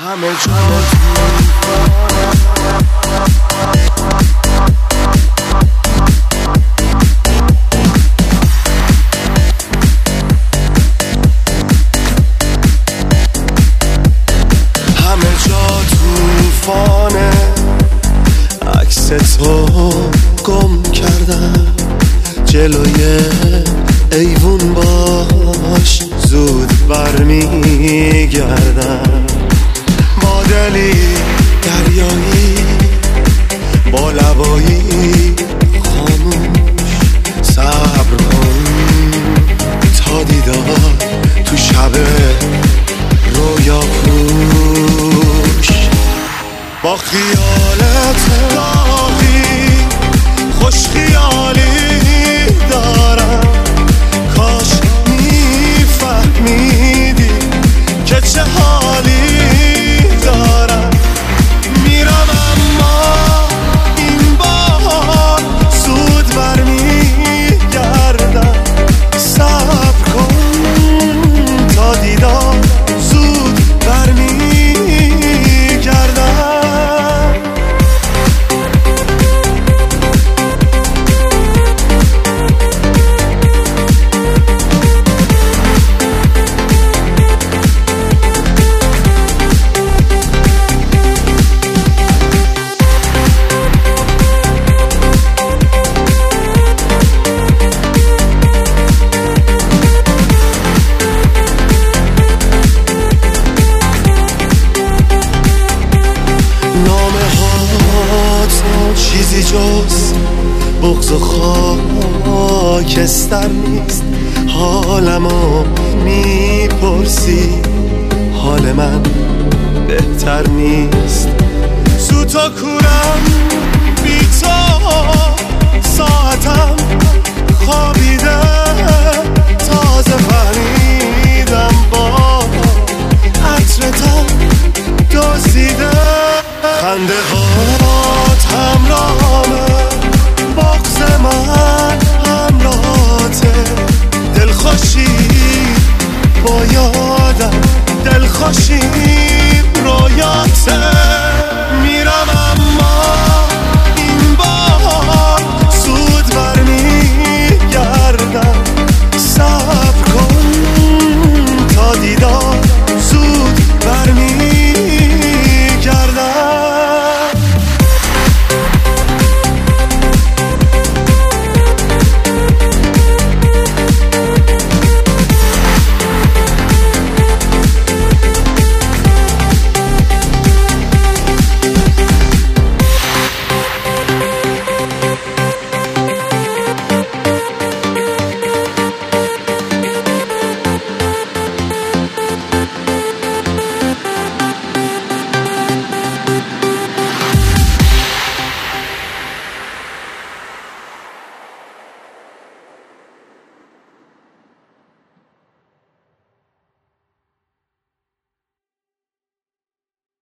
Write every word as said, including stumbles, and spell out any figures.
همه جا همه جا توفانه، عکس تو گم کردم، جلوی ایوون باش زود برمیگردم. با دلی دریایی، با لبایی خاموش، صبر کن تا دیدار تو شب رویا پوش. با خیالت داغی خوش خیالی دارم، کاش میفهمیدی که چه حالی دارم. میرم اما این بار زود برمیگردم، صبر کن تا دیدار زود برمیگردم. چیزی جز بغض و خاکستر نیست. حالمو میپرسی، حال من بهتر نیست. سوتا کورم بی تو، ساعتم خوابیده، تازه فهمیدم با عطرتم دزدیده. خنده هات همراهمه، بغض من همراهته، دلخوشی با یادم، دلخوشی رویاته.